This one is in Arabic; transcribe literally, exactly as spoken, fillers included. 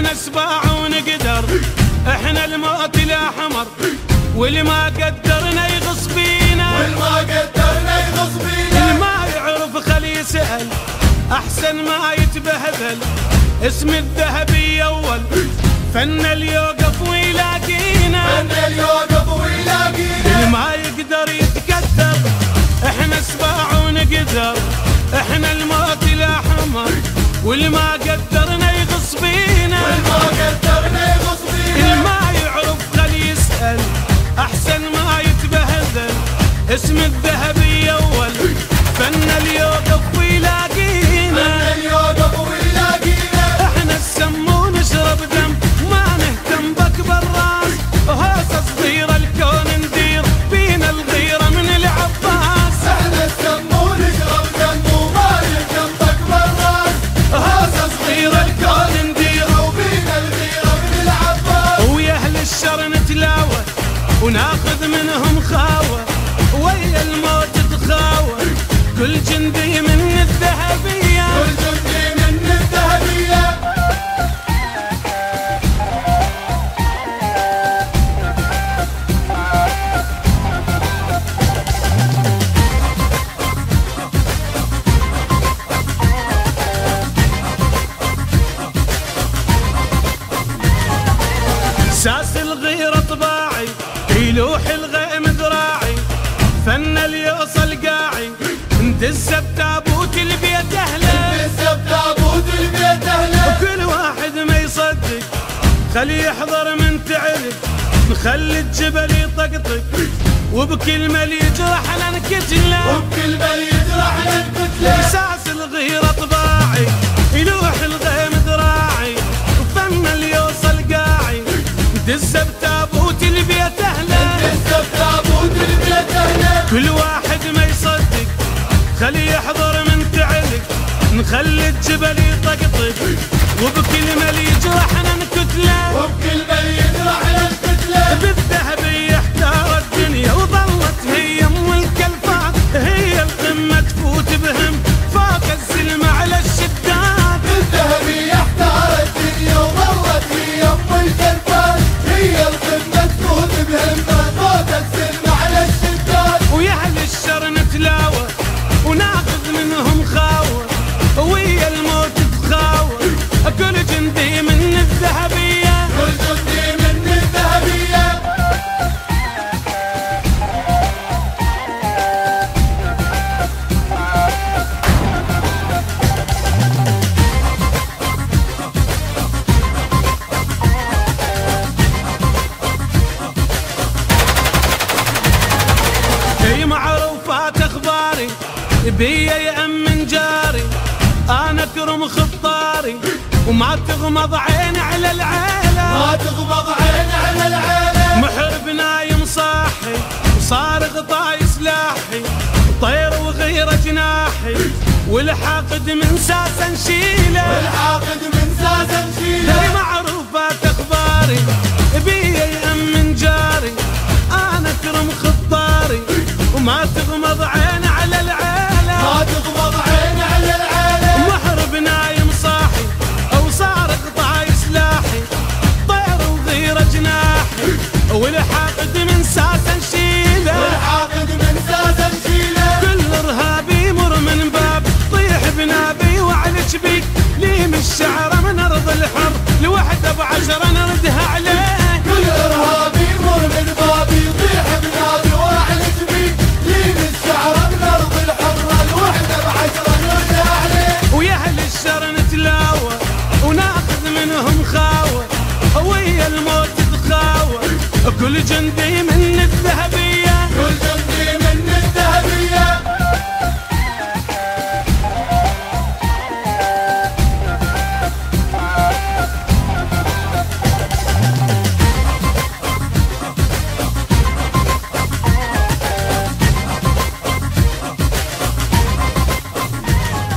احنا سباع ونقدر، احنا الموت الاحمر، واللي ما قدرنا يغص بينا، واللي ما قدرنا يغص بينا. اللي ما يعرف خلي يسأل احسن ما يتبهدل. اسم الذهبي اول فن اليوقف ويلاقينا، فن اليوقف ويلاقينا. اللي ما يقدر يتكدر، احنا سباع ونقدر، احنا الموت الاحمر، واللي ما قدرنا يغص بينا، واللي ما قدرنا يغص بينا. اللي ما يعرف خلي يسأل احسن ما يتبهدل. اسم الذهبي اول فن اليوقف ويلاقينا، فن اليوقف ويلاقينا. احنا السم ونشرب دم ما نهتم باكبر راس، هوسه صغيره الكون ندير بينا الغيره من العباس. احنا السم ونشرب دم وما نهتم باكبر راس، هوسه صغيره الكون ندير وبينا الغيره من العباس. ويا اهل الشر نتلاوى وناخذ منهم خاوه، ويا الموت تخاوى كل جندي من الذهبيه، كل جندي من الذهبيه. ساس الغيره طباعي يلوح الغيم ذراعي، فن اليوصل قاعي ندز بتابوت البيت اهله، ندز بتابوت البيت اهله. وكل واحد ما يصدق خلي يحضر من تعرف، نخلي الجبل يطقطق وبكلمه اللي يجرحنا نقتله، وبكلمه اللي يجرحنا نقتله. ساس الغيره طباعي يلوح الغيم ذراعي، وفن اليوصل قاعي ندز بتابوت البيت اهله، ندز بتابوت البيت اهله. كل واحد ما يصدق خلي يحضر من تعلق، نخلي الجبل يطقطق وبكلمه اللي يجرحنا نقتله، وبكلمه اللي يجرحنا نقتله. بالذهبي احتار الدنيا وظلت هي ام الكلفات، هي القمه تفوت بهم فوق الزلمه على الشدات. بالذهبي احتار الدنيا وظلت هي ام الكلفات، هي القمه تفوت بهم فوق الزلمه على الشدات. ويا اهل الشر نتلاوى وناخذ منهم خاوه، ويا الموت تخاوى كل جندي من الذهبيه، كل جندي من الذهبيه. هي معروفات اخباري بيا يأمن جاري، انا اكرم خطاري وما تغمض عين على العيله، ما تغمض عين على العيله. محرب نايم صاحي وصارخ طاي سلاحي، طير وغيره جناحي والحاقد من ساسه نشيله، والحاقد من ساسه نشيله. هي معروفات اخباري بيا يأمن جاري، انا اكرم خطاري وما تغمض عين على العيله، ما تغمض عين على العيله. محرب نايم صاحي او صارخ طاي سلاحي، طير وغيره جناحي والحاقد من ساسه